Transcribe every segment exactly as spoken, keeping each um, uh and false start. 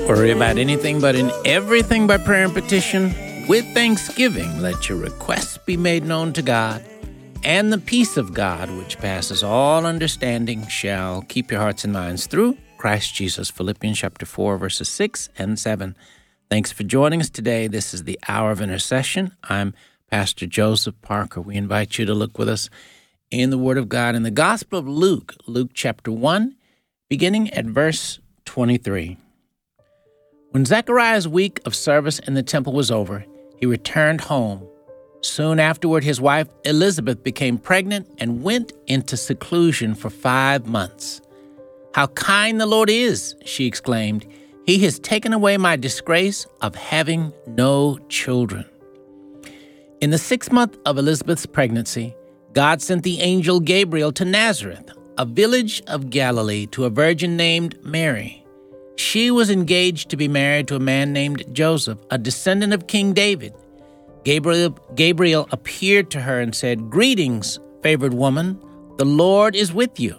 Worry about anything but in everything by prayer and petition. With thanksgiving, let your requests be made known to God. And the peace of God, which passes all understanding, shall keep your hearts and minds through Christ Jesus. Philippians chapter four, verses six and seven. Thanks for joining us today. This is the Hour of Intercession. I'm Pastor Joseph Parker. We invite you to look with us in the Word of God in the Gospel of Luke, Luke chapter one, beginning at verse twenty-three. When Zechariah's week of service in the temple was over, he returned home. Soon afterward, his wife Elizabeth became pregnant and went into seclusion for five months. "How kind the Lord is," she exclaimed. "He has taken away my disgrace of having no children." In the sixth month of Elizabeth's pregnancy, God sent the angel Gabriel to Nazareth, a village of Galilee, to a virgin named Mary. She was engaged to be married to a man named Joseph, a descendant of King David. Gabriel, Gabriel appeared to her and said, "Greetings, favored woman, the Lord is with you."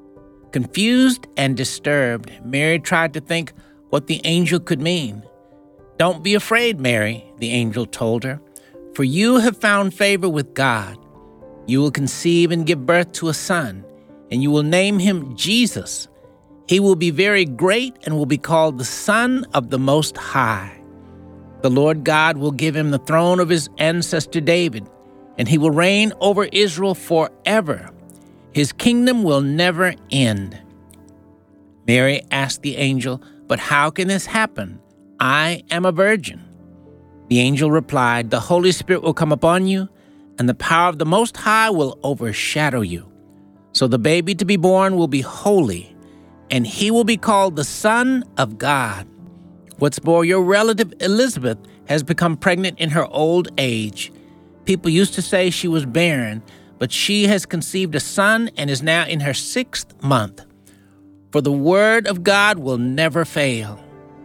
Confused and disturbed, Mary tried to think what the angel could mean. "Don't be afraid, Mary," the angel told her, "for you have found favor with God. You will conceive and give birth to a son, and you will name him Jesus. He will be very great and will be called the Son of the Most High. The Lord God will give him the throne of his ancestor David, and he will reign over Israel forever. His kingdom will never end." Mary asked the angel, "But how can this happen? I am a virgin." The angel replied, "The Holy Spirit will come upon you, and the power of the Most High will overshadow you. So the baby to be born will be holy, and he will be called the Son of God. What's more, your relative Elizabeth has become pregnant in her old age. People used to say she was barren, but she has conceived a son and is now in her sixth month. For the word of God will never fail."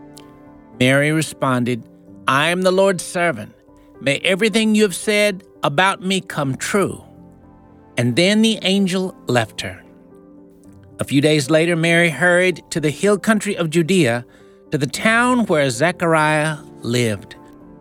Mary responded, "I am the Lord's servant. May everything you have said about me come true." And then the angel left her. A few days later, Mary hurried to the hill country of Judea, to the town where Zechariah lived.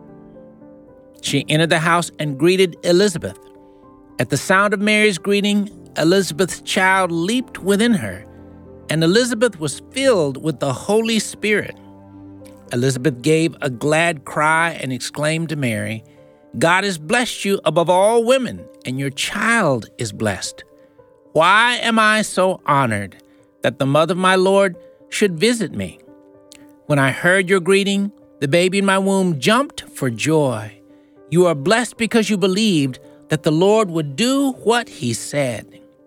She entered the house and greeted Elizabeth. At the sound of Mary's greeting, Elizabeth's child leaped within her, and Elizabeth was filled with the Holy Spirit. Elizabeth gave a glad cry and exclaimed to Mary, "God has blessed you above all women, and your child is blessed. Why am I so honored that the mother of my Lord should visit me? When I heard your greeting, the baby in my womb jumped for joy. You are blessed because you believed that the Lord would do what he said."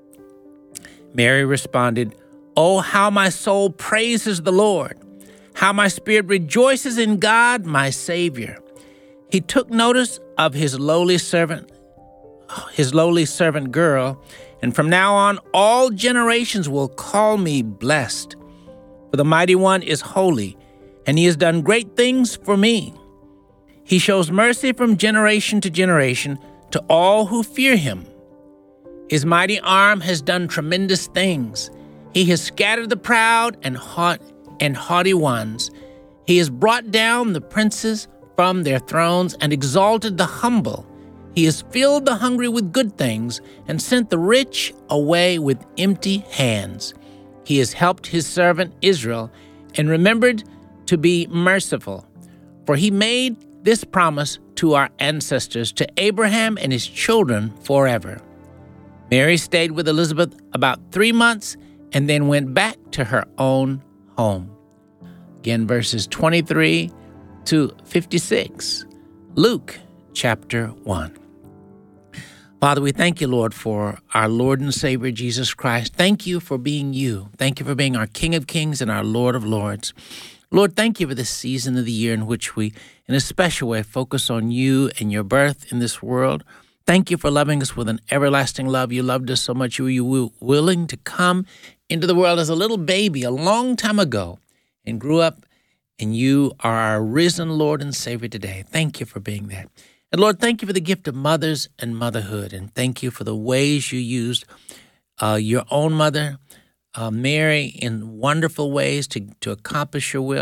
Mary responded, "Oh, how my soul praises the Lord, how my spirit rejoices in God, my Savior. He took notice of his lowly servant, his lowly servant girl, and from now on, all generations will call me blessed. For the Mighty One is holy, and he has done great things for me. He shows mercy from generation to generation to all who fear him. His mighty arm has done tremendous things. He has scattered the proud and haught and haughty ones. He has brought down the princes from their thrones and exalted the humble. He has filled the hungry with good things and sent the rich away with empty hands. He has helped his servant Israel and remembered to be merciful. For he made this promise to our ancestors, to Abraham and his children forever." Mary stayed with Elizabeth about three months and then went back to her own home. Again, verses twenty-three to fifty-six. Luke chapter one. Father, we thank you, Lord, for our Lord and Savior, Jesus Christ. Thank you for being you. Thank you for being our King of Kings and our Lord of Lords. Lord, thank you for this season of the year in which we, in a special way, focus on you and your birth in this world. Thank you for loving us with an everlasting love. You loved us so much. You were willing to come into the world as a little baby a long time ago and grew up, and you are our risen Lord and Savior today. Thank you for being that. And Lord, thank you for the gift of mothers and motherhood, and thank you for the ways you used uh, your own mother, uh, Mary, in wonderful ways to, to accomplish your will.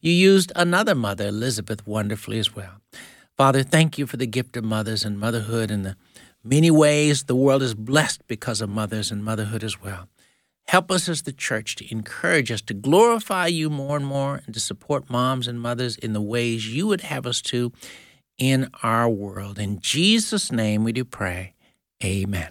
You used another mother, Elizabeth, wonderfully as well. Father, thank you for the gift of mothers and motherhood and the many ways the world is blessed because of mothers and motherhood as well. Help us as the church to encourage us to glorify you more and more and to support moms and mothers in the ways you would have us to in our world. In Jesus' name we do pray. Amen.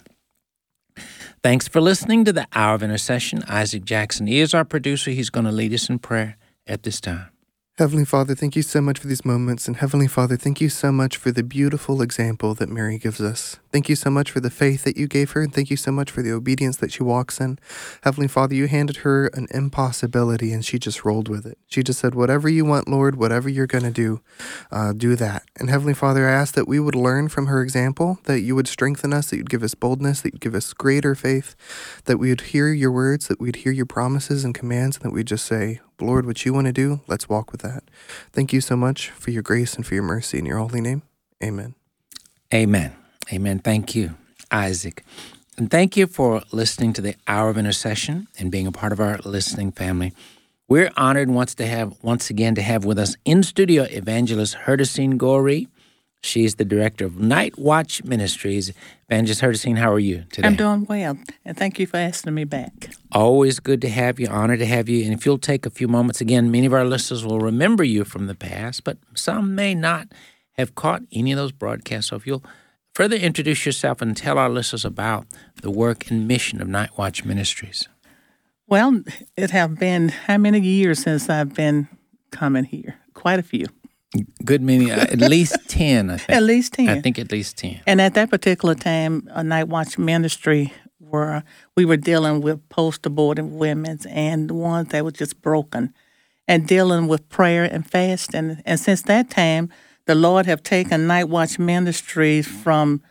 Thanks for listening to the Hour of Intercession. Isaac Jackson is our producer. He's going to lead us in prayer at this time. Heavenly Father, thank you so much for these moments. And Heavenly Father, thank you so much for the beautiful example that Mary gives us. Thank you so much for the faith that you gave her. And thank you so much for the obedience that she walks in. Heavenly Father, you handed her an impossibility and she just rolled with it. She just said, whatever you want, Lord, whatever you're going to do, uh, do that. And Heavenly Father, I ask that we would learn from her example, that you would strengthen us, that you'd give us boldness, that you'd give us greater faith, that we would hear your words, that we'd hear your promises and commands, and that we'd just say, Lord, what you want to do, let's walk with that. Thank you so much for your grace and for your mercy. In your holy name, amen. Amen. Amen. Thank you, Isaac. And thank you for listening to the Hour of Intercession and being a part of our listening family. We're honored once to have once again to have with us in studio Evangelist Herdesine Goree. She's the director of Night Watch Ministries. Evangelist Herdesine, how are you today? I'm doing well, and thank you for asking me back. Always good to have you, honored to have you. And if you'll take a few moments, again, many of our listeners will remember you from the past, but some may not have caught any of those broadcasts. So if you'll further introduce yourself and tell our listeners about the work and mission of Night Watch Ministries. Well, it have been how many years since I've been coming here? Quite a few. Good many, uh, at least ten, I think. At least ten. I think at least ten. And at that particular time, a Night Watch Ministry, where we were dealing with post-abortive women and ones that were just broken, and dealing with prayer and fasting. And since that time, the Lord have taken Night Watch Ministries from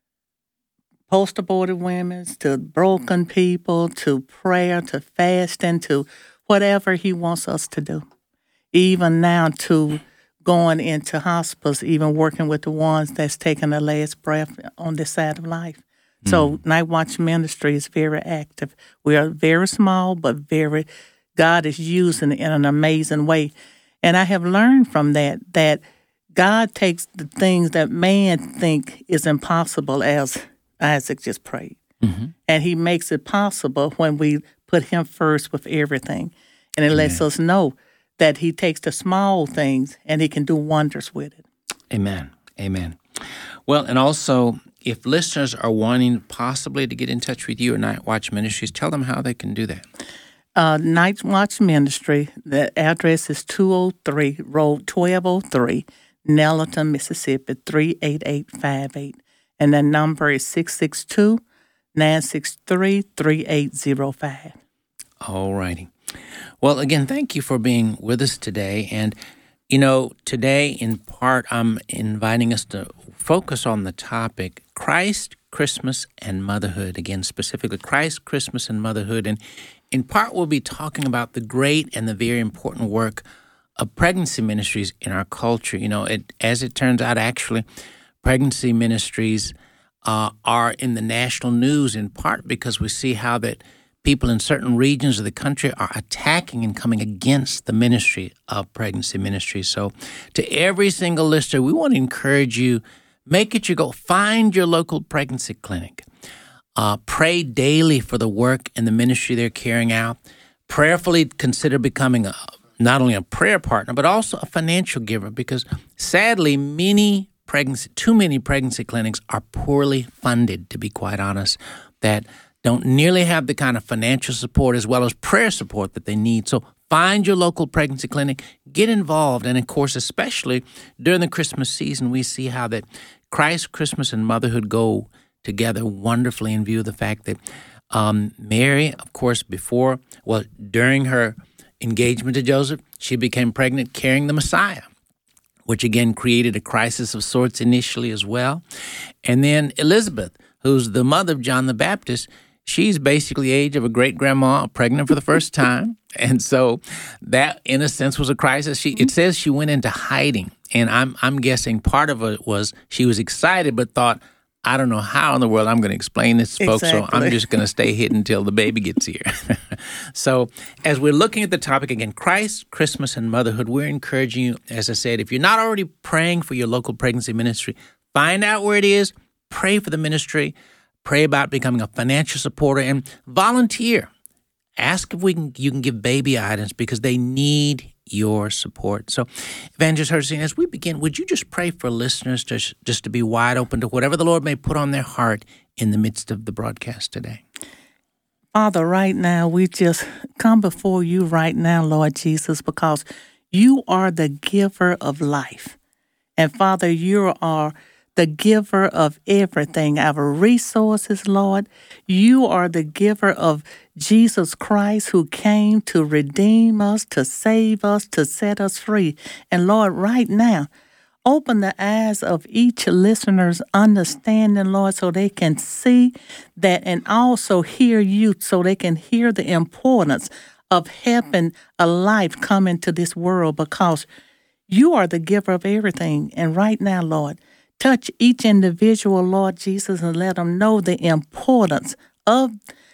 post-abortive women to broken people to prayer to fasting to whatever He wants us to do. Even now to going into hospitals, even working with the ones that's taking the last breath on this side of life. Mm. So Night Watch Ministry is very active. We are very small, but very, God is using it in an amazing way. And I have learned from that, that God takes the things that man think is impossible, as Isaac just prayed. Mm-hmm. And He makes it possible when we put Him first with everything. And it Amen. Lets us know that He takes the small things and He can do wonders with it. Amen. Amen. Well, and also, if listeners are wanting possibly to get in touch with you or Night Watch Ministries, tell them how they can do that. Uh, Night Watch Ministry, the address is two oh three, Road twelve oh three, Nelliton, Mississippi, three eight eight five eight. And the number is six six two, nine six three, three eight zero five. All righty. Well, again, thank you for being with us today. And, you know, today, in part, I'm inviting us to focus on the topic, Christ, Christmas, and Motherhood. Again, specifically, Christ, Christmas, and Motherhood. And in part, we'll be talking about the great and the very important work of pregnancy ministries in our culture. You know, it, as it turns out, actually, pregnancy ministries uh, are in the national news in part because we see how that people in certain regions of the country are attacking and coming against the ministry of pregnancy ministry. So to every single listener, we want to encourage you, make it your goal. Find your local pregnancy clinic. Uh, pray daily for the work and the ministry they're carrying out. Prayerfully consider becoming a, not only a prayer partner, but also a financial giver, because sadly, many pregnancy, too many pregnancy clinics are poorly funded, to be quite honest, that don't nearly have the kind of financial support as well as prayer support that they need. So find your local pregnancy clinic, get involved. And of course, especially during the Christmas season, we see how that Christ, Christmas, and motherhood go together wonderfully in view of the fact that um, Mary, of course, before, well, during her engagement to Joseph, she became pregnant carrying the Messiah, which again created a crisis of sorts initially as well. And then Elizabeth, who's the mother of John the Baptist, she's basically the age of a great-grandma, pregnant for the first time. And so that, in a sense, was a crisis. She, it says she went into hiding. And I'm I'm guessing part of it was she was excited but thought, I don't know how in the world I'm going to explain this, folks, Exactly. so I'm just going to stay hidden until the baby gets here. So as we're looking at the topic again, Christ, Christmas, and motherhood, we're encouraging you, as I said, if you're not already praying for your local pregnancy ministry, find out where it is, pray for the ministry, pray about becoming a financial supporter, and volunteer. Ask if we can you can give baby items because they need your support. So, Evangelist Hardesty, as we begin, would you just pray for listeners just, just to be wide open to whatever the Lord may put on their heart in the midst of the broadcast today? Father, right now, we just come before you right now, Lord Jesus, because you are the giver of life. And Father, you are the giver of everything, our resources, Lord. You are the giver of Jesus Christ who came to redeem us, to save us, to set us free. And Lord, right now, open the eyes of each listener's understanding, Lord, so they can see that and also hear you, so they can hear the importance of helping a life come into this world, because you are the giver of everything. And right now, Lord, touch each individual, Lord Jesus, and let them know the importance of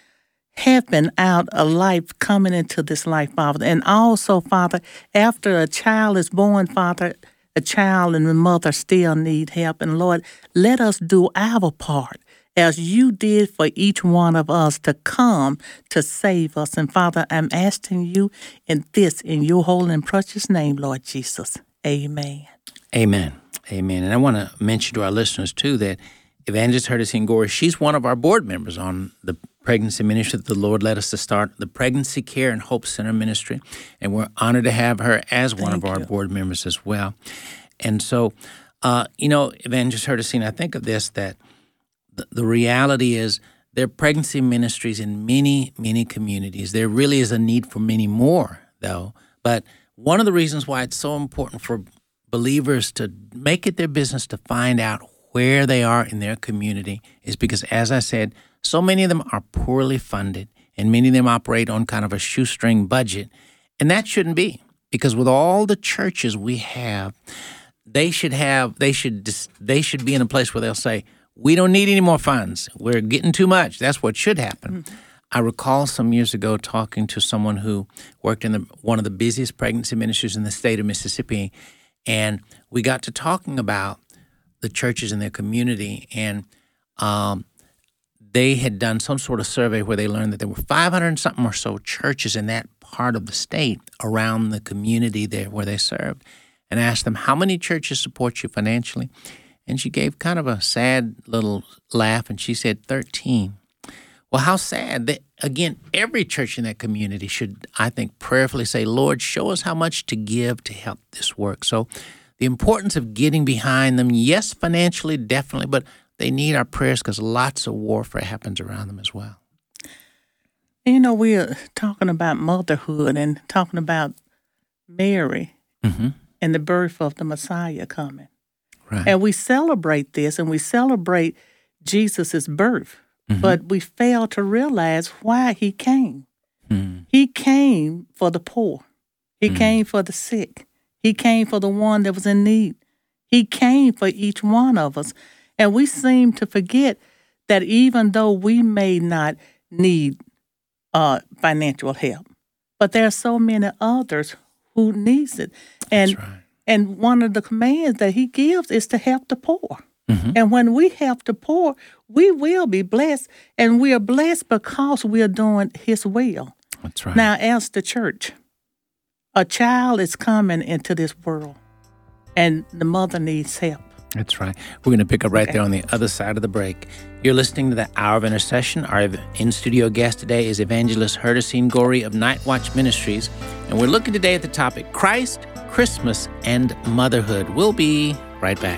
helping out a life coming into this life, Father. And also, Father, after a child is born, Father, a child and the mother still need help. And Lord, let us do our part as you did for each one of us to come to save us. And Father, I'm asking you in this, in your holy and precious name, Lord Jesus. Amen. Amen. Amen. And I want to mention to our listeners, too, that Evangelist Hardesty Ngori, she's one of our board members on the pregnancy ministry that the Lord led us to start, the Pregnancy Care and Hope Center ministry. And we're honored to have her as one Thank of our you. board members as well. And so, uh, you know, Evangelist Hardesty, I think of this, that the, the reality is there are pregnancy ministries in many, many communities. There really is a need for many more, though. But one of the reasons why it's so important for believers to make it their business to find out where they are in their community is because, as I said, so many of them are poorly funded and many of them operate on kind of a shoestring budget. And that shouldn't be, because with all the churches we have, they should have, they should, they should be in a place where they'll say, we don't need any more funds. We're getting too much. That's what should happen. Mm-hmm. I recall some years ago talking to someone who worked in the, one of the busiest pregnancy ministries in the state of Mississippi. And we got to talking about the churches in their community, and um, they had done some sort of survey where they learned that there were five hundred and something or so churches in that part of the state around the community there where they served, and asked them, how many churches support you financially? And she gave kind of a sad little laugh, and she said thirteen. Well, how sad that, again, every church in that community should, I think, prayerfully say, Lord, show us how much to give to help this work. So the importance of getting behind them, yes, financially, definitely, but they need our prayers because lots of warfare happens around them as well. You know, we're talking about motherhood and talking about Mary mm-hmm. and the birth of the Messiah coming. Right. And we celebrate this, and we celebrate Jesus' birth. Mm-hmm. But we fail to realize why he came. Mm-hmm. He came for the poor. He mm-hmm. came for the sick. He came for the one that was in need. He came for each one of us. And we seem to forget that even though we may not need uh, financial help, but there are so many others who needs it. And, That's right. And one of the commands that he gives is to help the poor. Mm-hmm. And when we help the poor, we will be blessed, and we are blessed because we are doing his will. That's right. Now, as the church, a child is coming into this world, and the mother needs help. That's right. We're going to pick up right Okay. there on the other side of the break. You're listening to the Hour of Intercession. Our in-studio guest today is Evangelist Hardesty Ngori of Night Watch Ministries, and we're looking today at the topic, Christ, Christmas, and Motherhood. We'll be right back.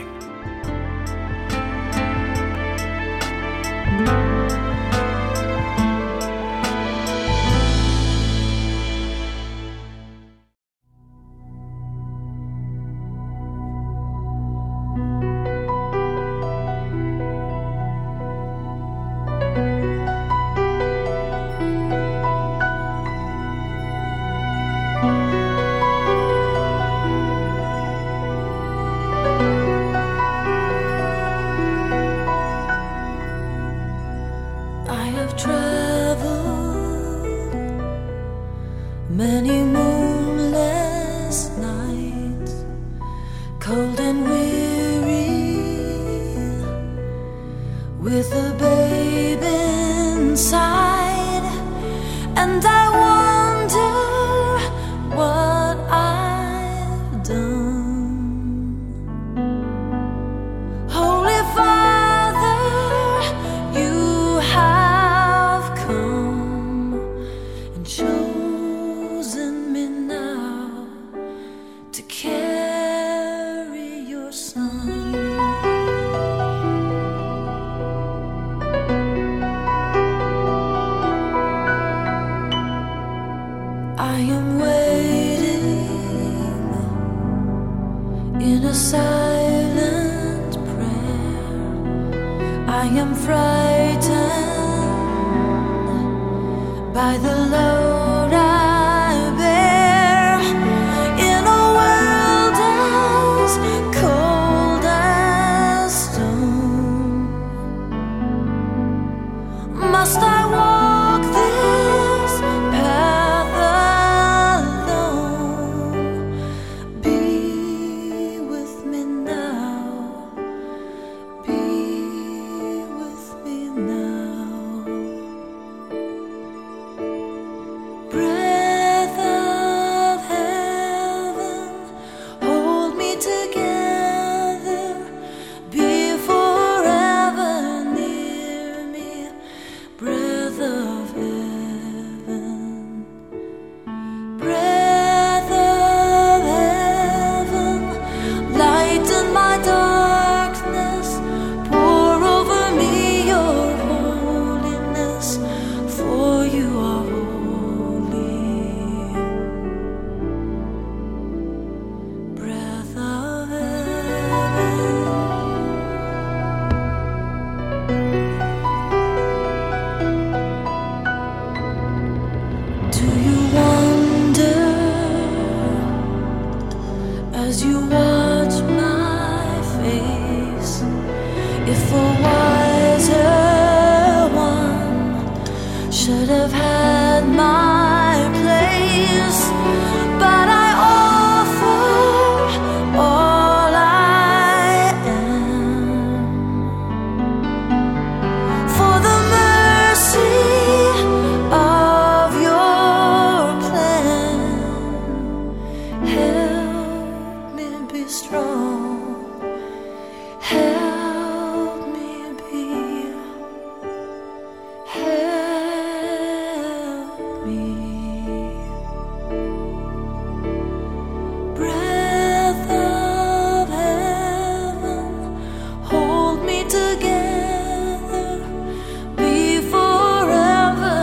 a silent prayer. I am frightened by the load I bear in a world as cold as stone. Must I walk this path alone? Be with me now. Be with me now. Breath of heaven, hold me together. Be forever near me. Breath of heaven, breath of heaven, lighten my darkness, pour over me your holiness, for you are holy. Breath of heaven. Do you wonder as you watch my face if a wiser one should have had my place? But I offer all I am for the mercy of your plan. Help me be strong. Help me be. Help me. Breath of heaven, hold me together. Be forever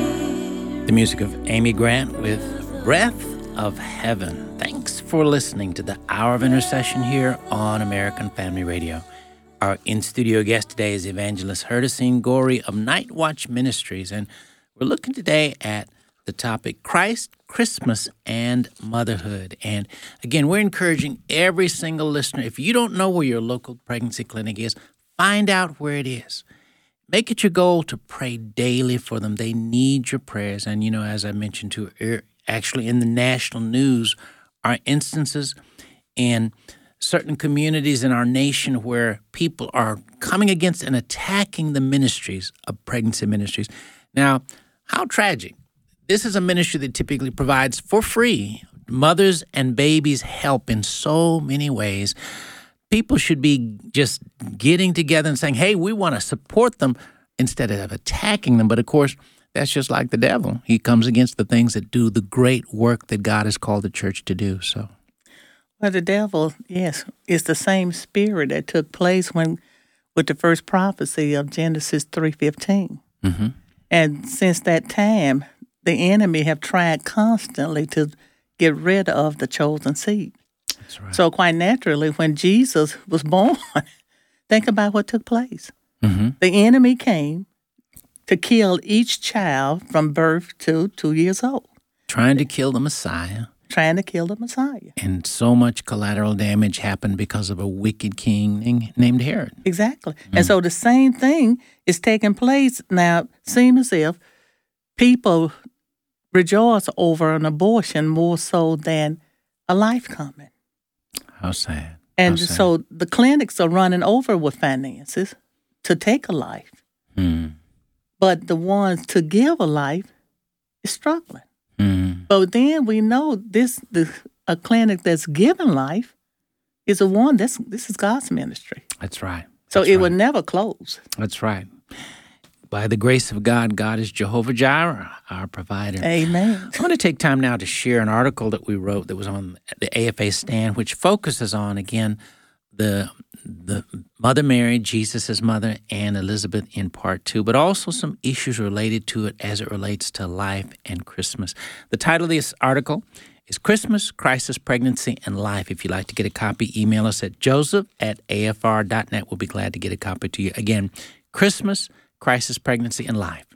near. The music of Amy Grant with Breath of Heaven. Thanks for listening to the Hour of Intercession here on American Family Radio. Our in-studio guest today is Evangelist Herdesine Goree of Night Watch Ministries, and we're looking today at the topic Christ, Christmas, and Motherhood. And again, we're encouraging every single listener, if you don't know where your local pregnancy clinic is, find out where it is. Make it your goal to pray daily for them. They need your prayers. And, you know, as I mentioned too, er, actually in the national news are instances in certain communities in our nation where people are coming against and attacking the ministries of pregnancy ministries. Now, how tragic. This is a ministry that typically provides for free mothers and babies help in so many ways. People should be just getting together and saying, hey, we want to support them instead of attacking them. But of course, that's just like the devil. He comes against the things that do the great work that God has called the church to do. So, Well, the devil, yes, is the same spirit that took place when, with the first prophecy of Genesis three fifteen. mm-hmm. And since that time, the enemy have tried constantly to get rid of the chosen seed. That's right. So quite naturally, when Jesus was born, think about what took place. Mm-hmm. The enemy came to kill each child from birth to two years old, Trying to kill the Messiah. trying to kill the Messiah. And so much collateral damage happened because of a wicked king named Herod. Exactly. And so the same thing is taking place now. Seems as if people rejoice over an abortion more so than a life coming. How sad. And How sad. so the clinics are running over with finances to take a life. Mm. But the ones to give a life is struggling. Mm. But then we know this the a clinic that's giving life is a one that's this is God's ministry. That's right. So That's it right. will never close. That's right. By the grace of God, God is Jehovah Jireh, our provider. Amen. I want to take time now to share an article that we wrote that was on the A F A stand, which focuses on, again, the the Mother Mary, Jesus' mother, and Elizabeth in part two, but also some issues related to it as it relates to life and Christmas. The title of this article is Christmas, Crisis, Pregnancy, and Life. If you'd like to get a copy, email us at joseph at a f r dot net. We'll be glad to get a copy to you. Again, Christmas, Crisis, Pregnancy, and Life.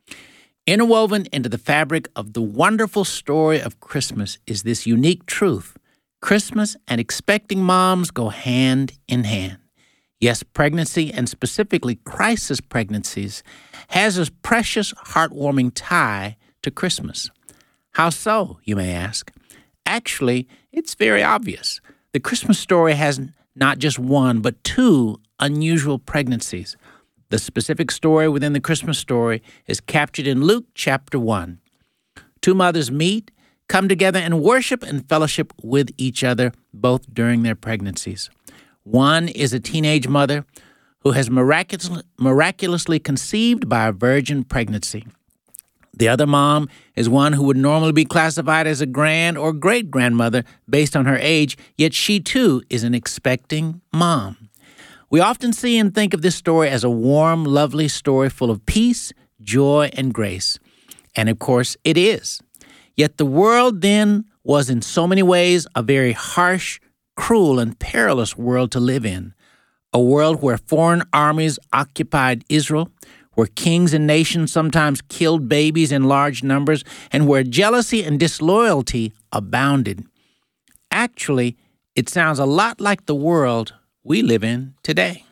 Interwoven into the fabric of the wonderful story of Christmas is this unique truth. Christmas and expecting moms go hand in hand. Yes, pregnancy, and specifically crisis pregnancies, has a precious, heartwarming tie to Christmas. How so, you may ask? Actually, it's very obvious. The Christmas story has not just one, but two unusual pregnancies. The specific story within the Christmas story is captured in Luke chapter one. Two mothers meet, come together, and worship and fellowship with each other, both during their pregnancies. One is a teenage mother who has miraculous, miraculously conceived by a virgin pregnancy. The other mom is one who would normally be classified as a grand or great-grandmother based on her age, yet she too is an expecting mom. We often see and think of this story as a warm, lovely story full of peace, joy, and grace. And of course, it is. Yet the world then was in so many ways a very harsh, cruel, and perilous world to live in. A world where foreign armies occupied Israel, where kings and nations sometimes killed babies in large numbers, and where jealousy and disloyalty abounded. Actually, it sounds a lot like the world we live in today.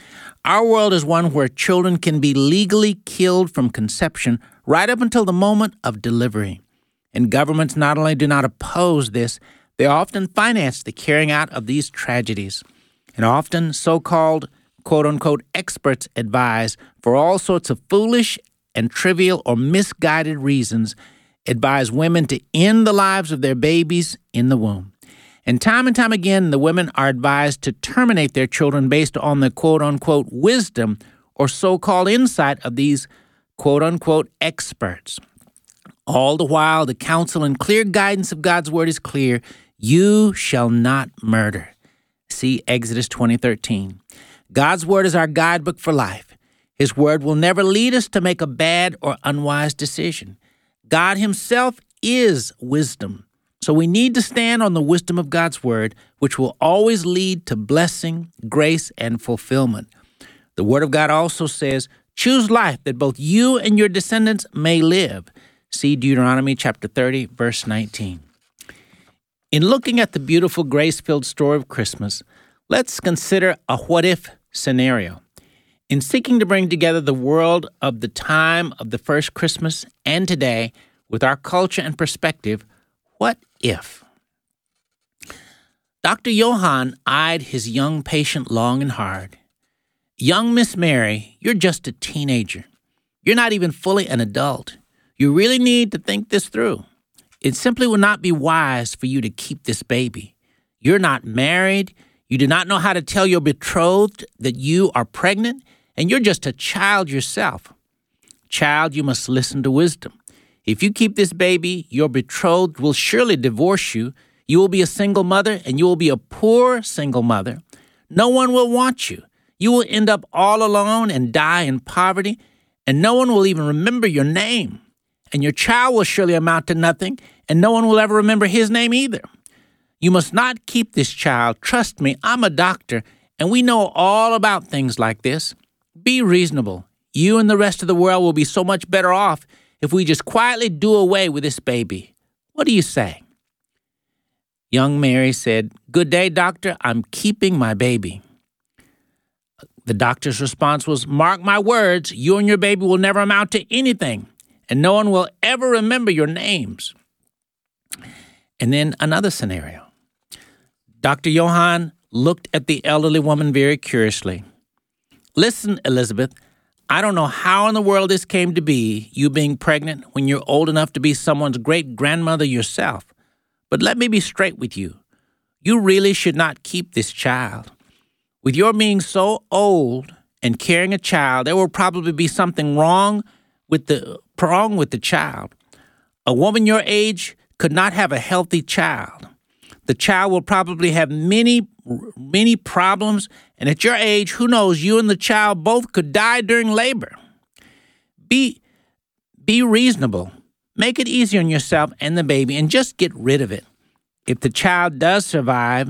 Our world is one where children can be legally killed from conception right up until the moment of delivery. And governments not only do not oppose this, they often finance the carrying out of these tragedies. And often so-called, quote-unquote, experts advise, for all sorts of foolish and trivial or misguided reasons, advise women to end the lives of their babies in the womb. And time and time again, the women are advised to terminate their children based on the quote-unquote wisdom or so-called insight of these quote-unquote experts. All the while, the counsel and clear guidance of God's word is clear. You shall not murder. See Exodus twenty thirteen. God's word is our guidebook for life. His word will never lead us to make a bad or unwise decision. God himself is wisdom. So we need to stand on the wisdom of God's word, which will always lead to blessing, grace, and fulfillment. The word of God also says, choose life that both you and your descendants may live. See Deuteronomy chapter thirty, verse nineteen. In looking at the beautiful, grace-filled story of Christmas, let's consider a what-if scenario. In seeking to bring together the world of the time of the first Christmas and today with our culture and perspective, what if? Doctor Johann eyed his young patient long and hard. Young Miss Mary, you're just a teenager. You're not even fully an adult. You really need to think this through. It simply will not be wise for you to keep this baby. You're not married. You do not know how to tell your betrothed that you are pregnant, and you're just a child yourself. Child, you must listen to wisdom. If you keep this baby, your betrothed will surely divorce you. You will be a single mother, and you will be a poor single mother. No one will want you. You will end up all alone and die in poverty, and no one will even remember your name. And your child will surely amount to nothing, and no one will ever remember his name either. You must not keep this child. Trust me, I'm a doctor, and we know all about things like this. Be reasonable. You and the rest of the world will be so much better off if we just quietly do away with this baby. What do you say? Young Mary said, good day, doctor. I'm keeping my baby. The doctor's response was, mark my words, you and your baby will never amount to anything, and no one will ever remember your names. And then another scenario. Doctor Johann looked at the elderly woman very curiously. Listen, Elizabeth, I don't know how in the world this came to be, you being pregnant when you're old enough to be someone's great-grandmother yourself. But let me be straight with you. You really should not keep this child. With your being so old and carrying a child, there will probably be something wrong with the wrong with the child. A woman your age could not have a healthy child. The child will probably have many, many problems, and at your age, who knows, you and the child both could die during labor. Be, be reasonable. Make it easy on yourself and the baby, and just get rid of it. if the child does survive,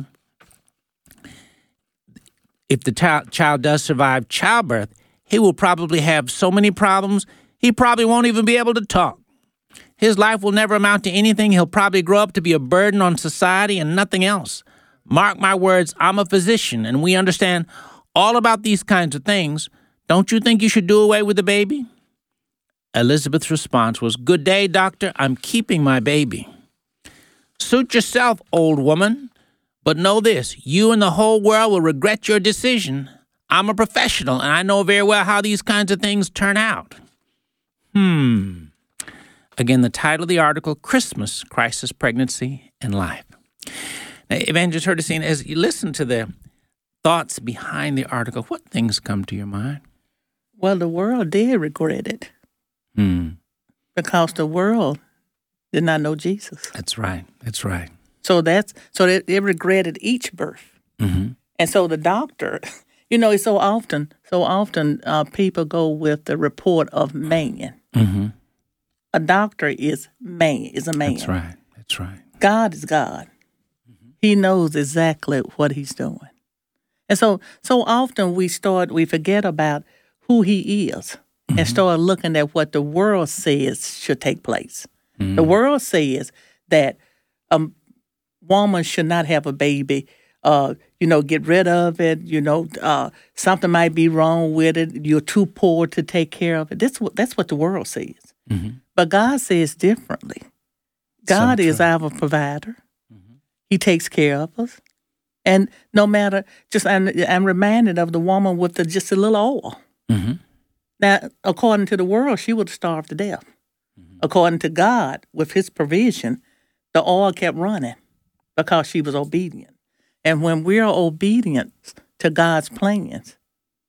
if the child child does survive childbirth, he will probably have so many problems, he probably won't even be able to talk. His life will never amount to anything. He'll probably grow up to be a burden on society and nothing else. Mark my words, I'm a physician, and we understand all about these kinds of things. Don't you think you should do away with the baby? Elizabeth's response was, "Good day, doctor. I'm keeping my baby." Suit yourself, old woman. But know this, you and the whole world will regret your decision. I'm a professional, and I know very well how these kinds of things turn out. Hmm. Again, the title of the article, Christmas, Crisis, Pregnancy, and Life. Now, Evangelist Herdesine, as you listen to the thoughts behind the article, what things come to your mind? Well, the world did regret it. Hmm. Because the world did not know Jesus. That's right. That's right. So that's so they, they regretted each birth. Mm-hmm. And so the doctor, you know, it's so often, so often uh, people go with the report of man. Mm-hmm. A doctor is man, is a man. That's right. That's right. God is God. Mm-hmm. He knows exactly what he's doing. And so so often we start, we forget about who he is mm-hmm. and start looking at what the world says should take place. Mm-hmm. The world says that a woman should not have a baby, uh, you know, get rid of it, you know, uh, something might be wrong with it, you're too poor to take care of it. That's what, that's what the world says. Mm-hmm. But God says differently. God so is our provider. Mm-hmm. He takes care of us. And no matter, just I'm, I'm reminded of the woman with the, just a little oil. Mm-hmm. Now, according to the world, she would starve to death. Mm-hmm. According to God, with his provision, the oil kept running because she was obedient. And when we're obedient to God's plans,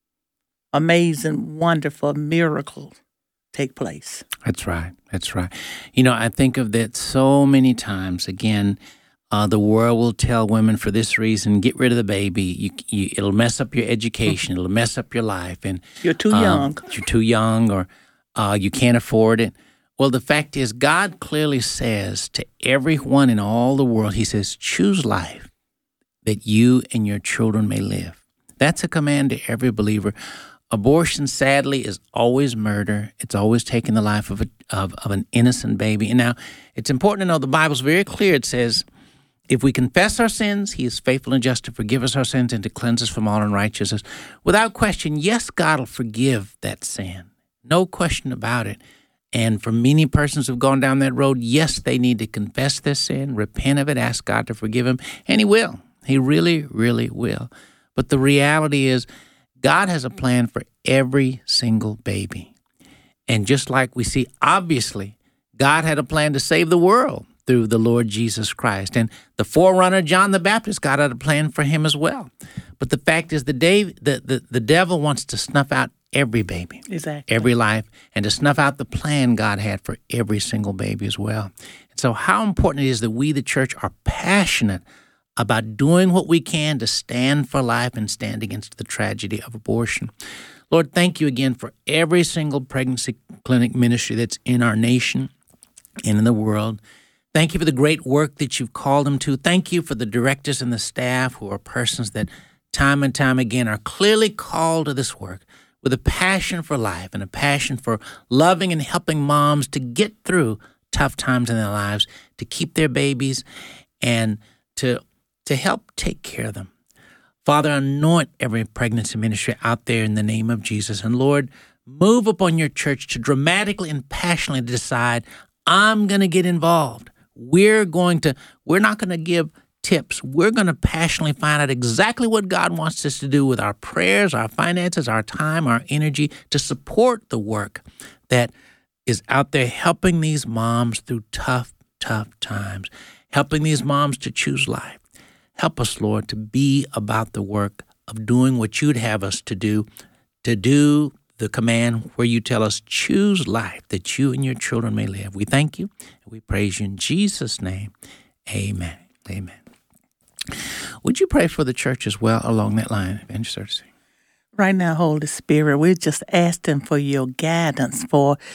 amazing, wonderful miracles take place. That's right. That's right. You know, I think of that so many times. Again, uh, the world will tell women for this reason, get rid of the baby. You, you, it'll mess up your education. It'll mess up your life. And you're too um, young. You're too young, or uh, you can't afford it. Well, the fact is, God clearly says to everyone in all the world, he says, choose life that you and your children may live. That's a command to every believer. Abortion, sadly, is always murder. It's always taking the life of, a, of of an innocent baby. And now, it's important to know the Bible's very clear. It says, if we confess our sins, he is faithful and just to forgive us our sins and to cleanse us from all unrighteousness. Without question, yes, God will forgive that sin. No question about it. And for many persons who've gone down that road, yes, they need to confess their sin, repent of it, ask God to forgive them, and he will. He really, really will. But the reality is, God has a plan for every single baby. And just like we see, obviously, God had a plan to save the world through the Lord Jesus Christ. And the forerunner, John the Baptist, God had a plan for him as well. But the fact is, the, day, the, the, the devil wants to snuff out every baby, exactly, every life, and to snuff out the plan God had for every single baby as well. And so how important it is that we, the church, are passionate about doing what we can to stand for life and stand against the tragedy of abortion. Lord, thank you again for every single pregnancy clinic ministry that's in our nation and in the world. Thank you for the great work that you've called them to. Thank you for the directors and the staff who are persons that time and time again are clearly called to this work with a passion for life and a passion for loving and helping moms to get through tough times in their lives, to keep their babies, and to to help take care of them. Father, anoint every pregnancy ministry out there in the name of Jesus. And Lord, move upon your church to dramatically and passionately decide, I'm going to get involved. We're going to, we're not going to give tips. We're going to passionately find out exactly what God wants us to do with our prayers, our finances, our time, our energy to support the work that is out there helping these moms through tough, tough times, helping these moms to choose life. Help us, Lord, to be about the work of doing what you'd have us to do, to do the command where you tell us, choose life that you and your children may live. We thank you and we praise you in Jesus' name. Amen. Amen. Would you pray for the church as well along that line, Evangelist Herdesine? Right now, Holy Spirit, we're just asking for your guidance, for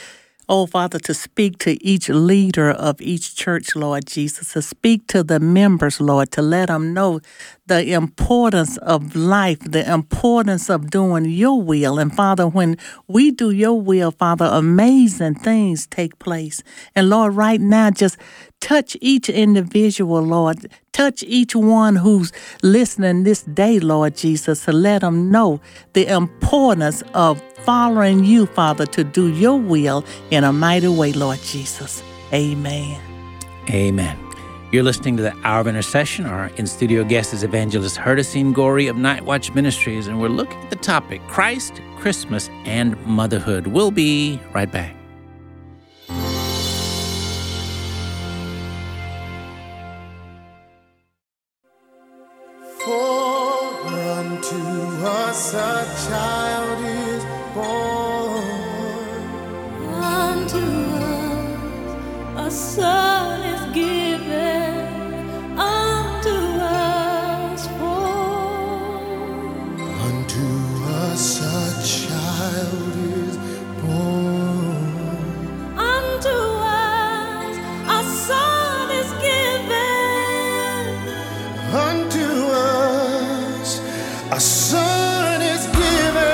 Oh, Father, to speak to each leader of each church, Lord Jesus, to speak to the members, Lord, to let them know the importance of life, the importance of doing your will. And Father, when we do your will, Father, amazing things take place. And Lord, right now, just touch each individual, Lord. Touch each one who's listening this day, Lord Jesus, to let them know the importance of following you, Father, to do your will in a mighty way, Lord Jesus. Amen. Amen. You're listening to the Hour of Intercession. Our in-studio guest is Evangelist Herdesine Goree of Night Watch Ministries, and we're looking at the topic, Christ, Christmas, and Motherhood. We'll be right back. For unto us a child is born, Unto us a son is given, unto us born. unto us a child is born, Unto us a son is given, unto us a son is given.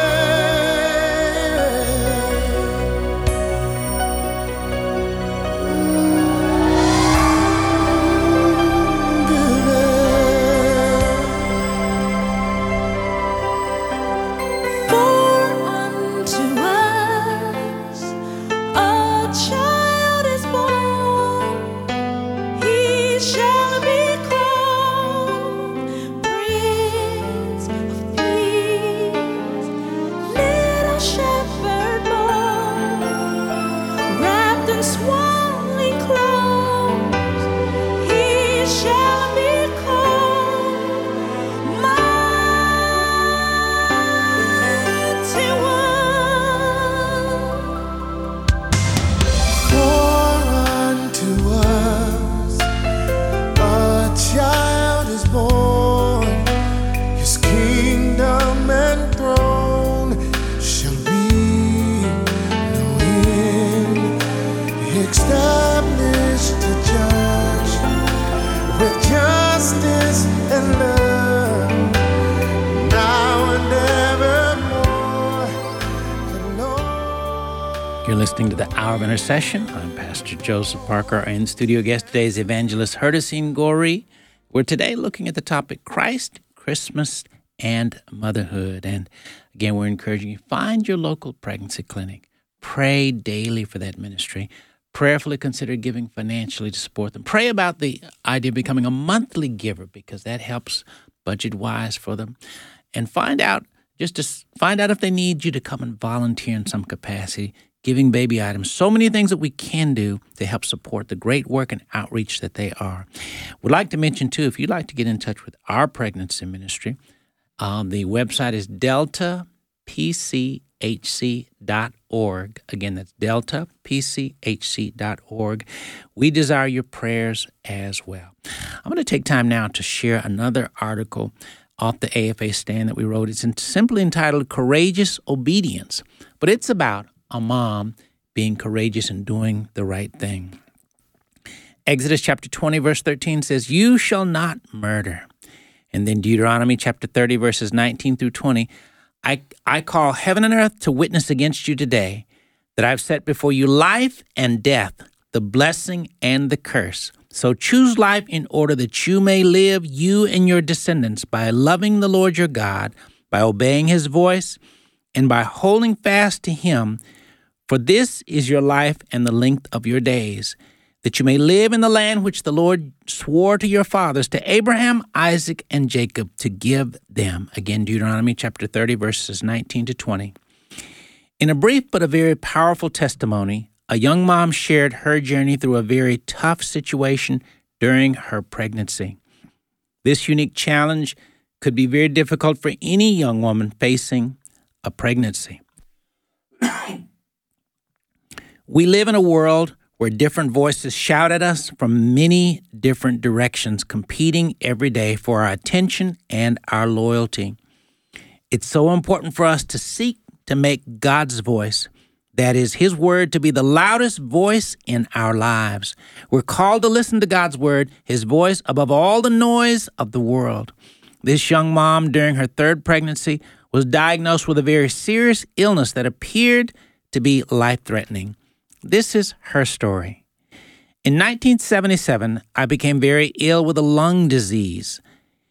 for unto us a child is born. He shall be called Prince of Peace, little shepherd boy, wrapped in swaddling clothes. He shall be called Mighty One. For unto us a child is born, his kingdom and throne shall be no end. He established to judge with justice and love, now and evermore. The Lord. You're listening to the Hour of Intercession. I'm Pastor Joseph Parker. Our in-studio guest today is Evangelist Herdesine Goree. We're today looking at the topic, Christ, Christmas, and Motherhood. And again, we're encouraging you, find your local pregnancy clinic. Pray daily for that ministry. Prayerfully consider giving financially to support them. Pray about the idea of becoming a monthly giver, because that helps budget-wise for them. And find out, just to s- find out if they need you to come and volunteer in some capacity, giving baby items. So many things that we can do to help support the great work and outreach that they are. Would like to mention, too, if you'd like to get in touch with our pregnancy ministry, um, the website is delta p c h c dot org. Again, that's delta p c h c dot org. We desire your prayers as well. I'm going to take time now to share another article off the A F A stand that we wrote. It's in- simply entitled Courageous Obedience, but it's about a mom being courageous and doing the right thing. Exodus chapter twenty, verse thirteen says, "You shall not murder." And then Deuteronomy chapter thirty, verses nineteen through twenty, I, I call heaven and earth to witness against you today that I've set before you life and death, the blessing and the curse. So choose life in order that you may live, you and your descendants, by loving the Lord your God, by obeying his voice, and by holding fast to him. For this is your life and the length of your days, that you may live in the land which the Lord swore to your fathers, to Abraham, Isaac, and Jacob, to give them. Again, Deuteronomy chapter thirty, verses nineteen to twenty. In a brief but a very powerful testimony, a young mom shared her journey through a very tough situation during her pregnancy. This unique challenge could be very difficult for any young woman facing a pregnancy. We live in a world where different voices shout at us from many different directions, competing every day for our attention and our loyalty. It's so important for us to seek to make God's voice That is His Word to be the loudest voice in our lives. We're called to listen to God's Word, His voice above all the noise of the world. This young mom, during her third pregnancy, was diagnosed with a very serious illness that appeared to be life-threatening. This is her story. In nineteen seventy-seven, I became very ill with a lung disease,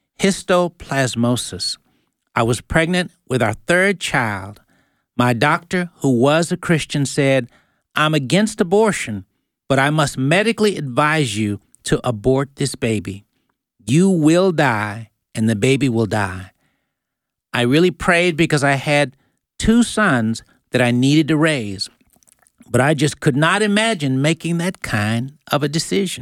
histoplasmosis. I was pregnant with our third child. My doctor, who was a Christian, said, "I'm against abortion, but I must medically advise you to abort this baby. You will die, and the baby will die." I really prayed because I had two sons that I needed to raise, but I just could not imagine making that kind of a decision.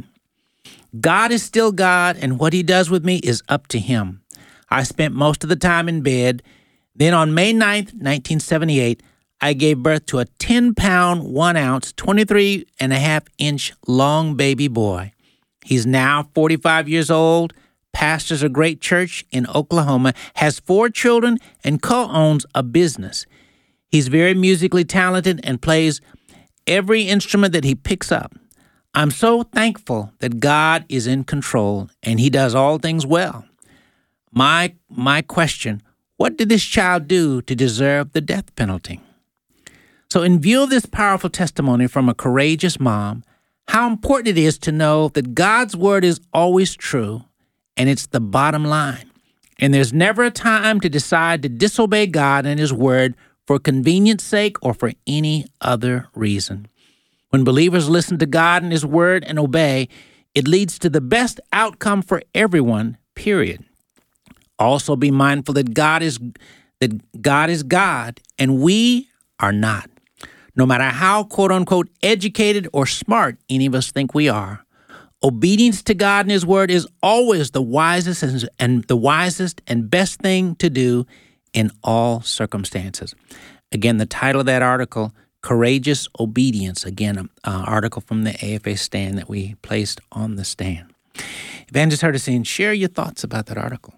God is still God, and what He does with me is up to Him. I spent most of the time in bed. Then on May ninth, nineteen seventy-eight, I gave birth to a ten-pound, one-ounce, twenty-three and a half inch long baby boy. He's now forty-five years old, pastors a great church in Oklahoma, has four children, and co-owns a business. He's very musically talented and plays every instrument that he picks up. I'm so thankful that God is in control and He does all things well. My, my question, what did this child do to deserve the death penalty? So in view of this powerful testimony from a courageous mom, how important it is to know that God's Word is always true, and it's the bottom line. And there's never a time to decide to disobey God and His Word for convenience sake or for any other reason. When believers listen to God and His Word and obey, it leads to the best outcome for everyone, period. Also be mindful that God is that God is God and we are not. No matter how quote-unquote educated or smart any of us think we are, obedience to God and His Word is always the wisest and, and the wisest and best thing to do in all circumstances. Again, the title of that article, Courageous Obedience. Again, an article from the A F A stand that we placed on the stand. Evangelist Hardesine, share your thoughts about that article.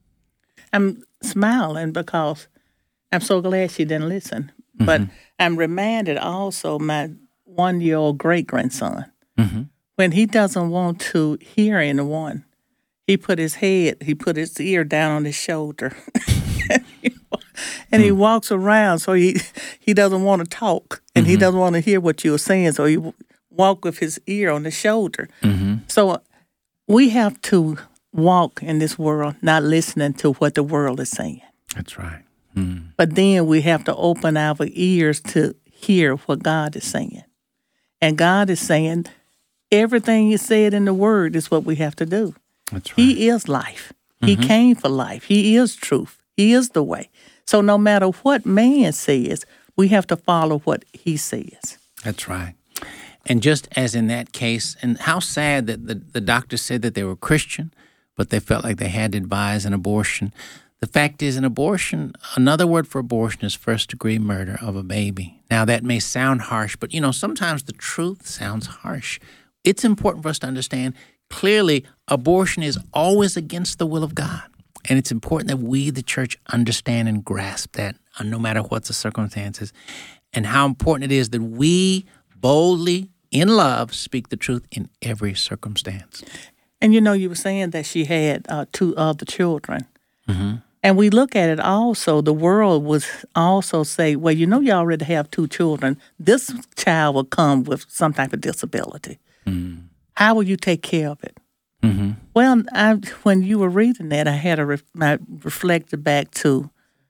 I'm smiling because I'm so glad she didn't listen. Mm-hmm. But I'm reminded also my one-year-old great-grandson, mm-hmm. when he doesn't want to hear anyone, he put his head, he put his ear down on his shoulder. and mm-hmm. he walks around, so he, he doesn't want to talk, and mm-hmm. he doesn't want to hear what you're saying, so he walk with his ear on his shoulder. Mm-hmm. So we have to walk in this world not listening to what the world is saying. That's right. Mm. But then we have to open our ears to hear what God is saying. And God is saying everything He said in the Word is what we have to do. That's right. He is life. Mm-hmm. He came for life. He is truth. He is the way. So no matter what man says, we have to follow what He says. That's right. And just as in that case, and how sad that the, the doctor said that they were Christian, but they felt like they had to advise an abortion. The fact is, an abortion, another word for abortion is first-degree murder of a baby. Now, that may sound harsh, but, you know, sometimes the truth sounds harsh. It's important for us to understand, clearly, abortion is always against the will of God. And it's important that we, the church, understand and grasp that, uh, no matter what the circumstances, and how important it is that we boldly, in love, speak the truth in every circumstance. And, you know, you were saying that she had uh, two other children. Mm-hmm. And we look at it also, the world would also say, well, you know, you already have two children. This child will come with some type of disability. Mm-hmm. How will you take care of it? Mm-hmm. Well, I, when you were reading that, I had a re- I reflected back to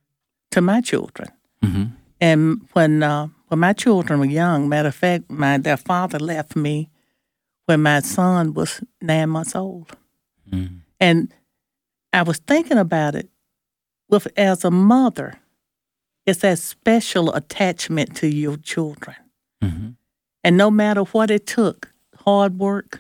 to my children. Mm-hmm. And when uh, when my children were young, matter of fact, my their father left me when my son was nine months old. Mm-hmm. And I was thinking about it. With, as a mother, it's that special attachment to your children. Mm-hmm. And no matter what it took, hard work,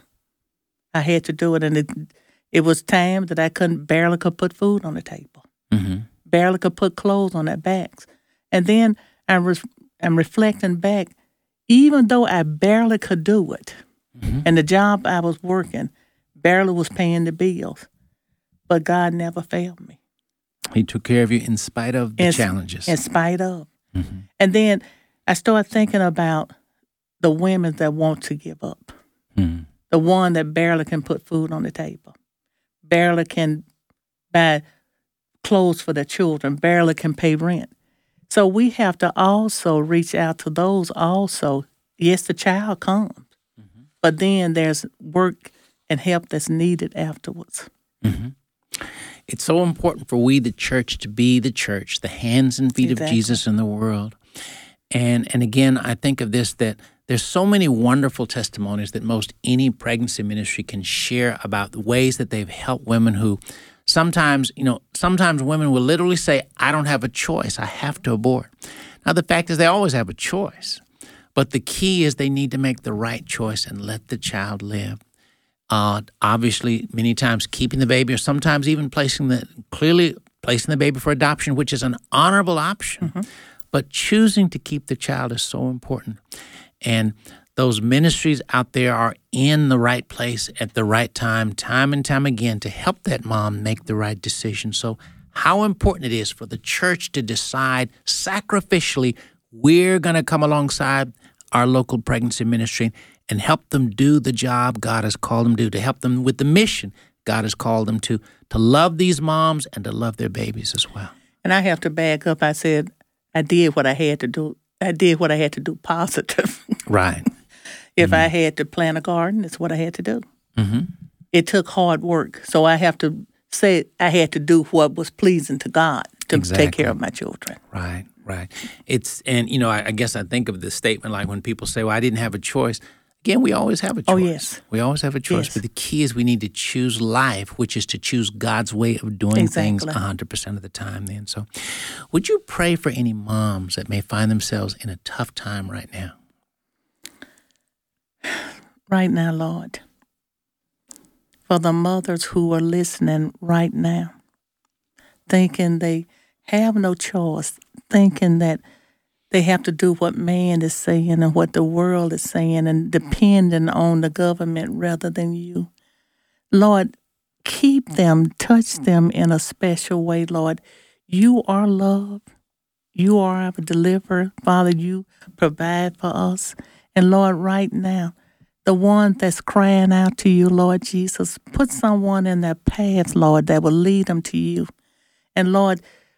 I had to do it. And it, it was time that I couldn't, barely could put food on the table. Mm-hmm. Barely could put clothes on their backs. And then I was, I'm reflecting back, even though I barely could do it, mm-hmm. and the job I was working barely was paying the bills, but God never failed me. He took care of you in spite of the in, challenges. In spite of. Mm-hmm. And then I started thinking about the women that want to give up. Mm. The one that barely can put food on the table, barely can buy clothes for their children, barely can pay rent. So we have to also reach out to those also. Yes, the child comes, mm-hmm. but then there's work and help that's needed afterwards. Mm-hmm. It's so important for we, the church, to be the church, the hands and feet Exactly. of Jesus in the world. And and again, I think of this, that there's so many wonderful testimonies that most any pregnancy ministry can share about the ways that they've helped women who sometimes, you know, sometimes women will literally say, I don't have a choice. I have to abort. Now, the fact is they always have a choice. But the key is they need to make the right choice and let the child live. Uh, obviously, many times keeping the baby or sometimes even placing the, clearly placing the baby for adoption, which is an honorable option. Mm-hmm. But choosing to keep the child is so important. And those ministries out there are in the right place at the right time, time and time again, to help that mom make the right decision. So how important it is for the church to decide sacrificially, we're going to come alongside our local pregnancy ministry and help them do the job God has called them to do, to help them with the mission God has called them to, to love these moms and to love their babies as well. And I have to back up. I said, I did what I had to do. I did what I had to do positive. Right. If Mm-hmm. I had to plant a garden, it's what I had to do. Mm-hmm. It took hard work. So I have to say I had to do what was pleasing to God to Exactly. take care of my children. Right, right. It's, and, you know, I, I guess I think of the statement like when people say, well, I didn't have a choice. Again, we always have a choice. Oh, yes. We always have a choice. Yes. But the key is we need to choose life, which is to choose God's way of doing Exactly. things one hundred percent of the time then. So would you pray for any moms that may find themselves in a tough time right now? Right now, Lord, for the mothers who are listening right now, thinking they have no choice, thinking that they have to do what man is saying and what the world is saying and depending on the government rather than you. Lord, keep them, touch them in a special way, Lord. You are love. You are our deliverer. Father, you provide for us. And Lord, right now, the one that's crying out to you, Lord Jesus, put someone in their path, Lord, that will lead them to you. And Lord,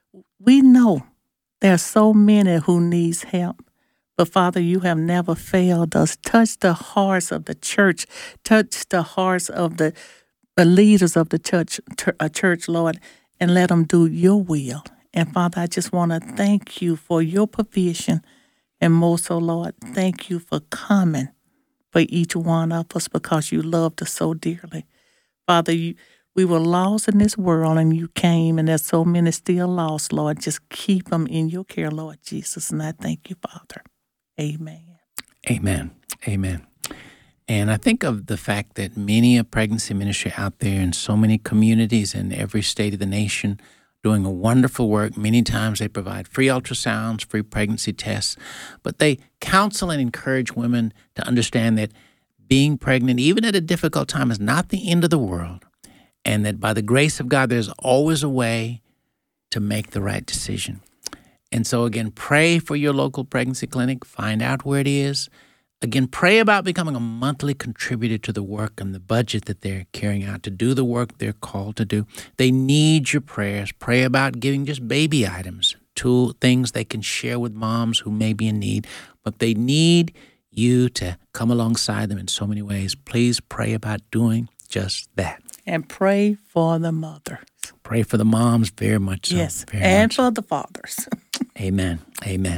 we know there are so many who needs help. But Father, you have never failed us. Touch the hearts of the church. Touch the hearts of the, the leaders of the church, uh, church, Lord, and let them do your will. And Father, I just want to thank you for your provision. And more so, Lord, thank you for coming for each one of us because you loved us so dearly. Father, you, we were lost in this world and you came, and there's so many still lost, Lord. Just keep them in your care, Lord Jesus. And I thank you, Father. Amen. Amen. Amen. And I think of the fact that many a pregnancy ministry out there in so many communities in every state of the nation doing a wonderful work. Many times they provide free ultrasounds, free pregnancy tests, but they counsel and encourage women to understand that being pregnant, even at a difficult time, is not the end of the world, and that by the grace of God, there's always a way to make the right decision. And so again, pray for your local pregnancy clinic, find out where it is. Again, pray about becoming a monthly contributor to the work and the budget that they're carrying out, to do the work they're called to do. They need your prayers. Pray about giving just baby items, to things they can share with moms who may be in need. But they need you to come alongside them in so many ways. Please pray about doing just that. And pray for the mothers. Pray for the moms very much so. Yes, very and much for the fathers. Amen. Amen.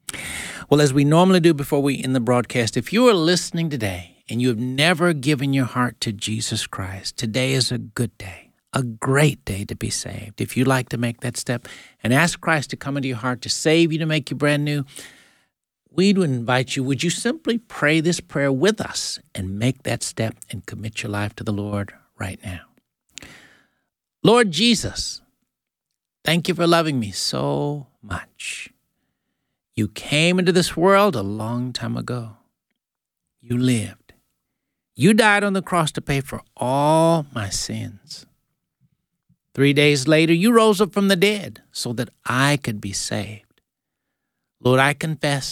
Well, as we normally do before we end the broadcast, if you are listening today and you have never given your heart to Jesus Christ, today is a good day, a great day to be saved. If you'd like to make that step and ask Christ to come into your heart, to save you, to make you brand new, we'd invite you, would you simply pray this prayer with us and make that step and commit your life to the Lord right now? Lord Jesus, thank you for loving me so much. You came into this world a long time ago. You lived. You died on the cross to pay for all my sins. Three days later, you rose up from the dead so that I could be saved. Lord, I confess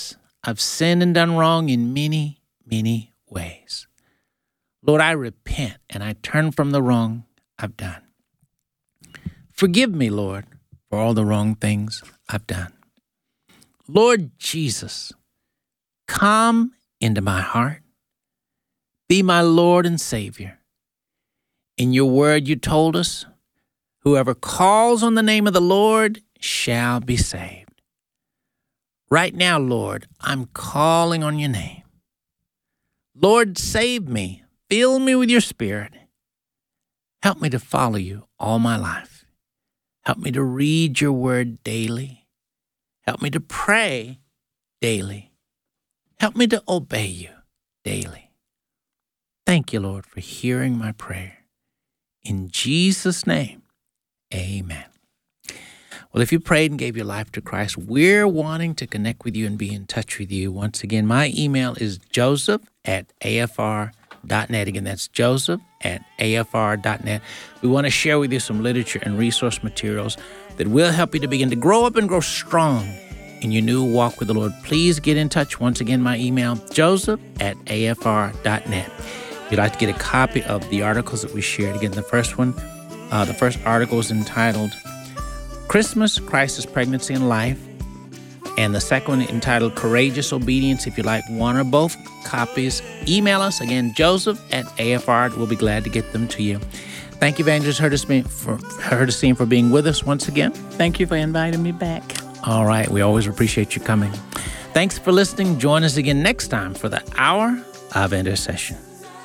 I've sinned and done wrong in many, many ways. Lord, I repent and I turn from the wrong I've done. Forgive me, Lord, for all the wrong things I've done. Lord Jesus, come into my heart. Be my Lord and Savior. In your word, you told us, whoever calls on the name of the Lord shall be saved. Right now, Lord, I'm calling on your name. Lord, save me. Fill me with your Spirit. Help me to follow you all my life. Help me to read your word daily. Help me to pray daily. Help me to obey you daily. Thank you, Lord, for hearing my prayer. In Jesus' name, amen. Well, if you prayed and gave your life to Christ, we're wanting to connect with you and be in touch with you. Once again, my email is joseph at a f r dot net. Again, that's joseph at a f r dot net. We want to share with you some literature and resource materials that will help you to begin to grow up and grow strong in your new walk with the Lord. Please get in touch. Once again, my email, joseph at a f r dot net. If you'd like to get a copy of the articles that we shared, again, the first one, uh, the first article is entitled Christmas, Crisis, Pregnancy, and Life. And the second one entitled Courageous Obedience. If you like one or both copies, email us. Again, Joseph at A F R. We'll be glad to get them to you. Thank you, Evangelist Herdestein, for, Herdestein, for being with us once again. Thank you for inviting me back. All right. We always appreciate you coming. Thanks for listening. Join us again next time for the Hour of Intercession.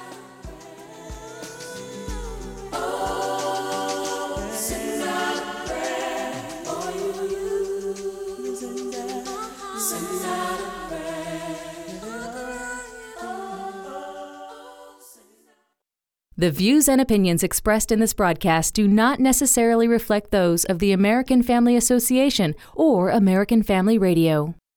The views and opinions expressed in this broadcast do not necessarily reflect those of the American Family Association or American Family Radio.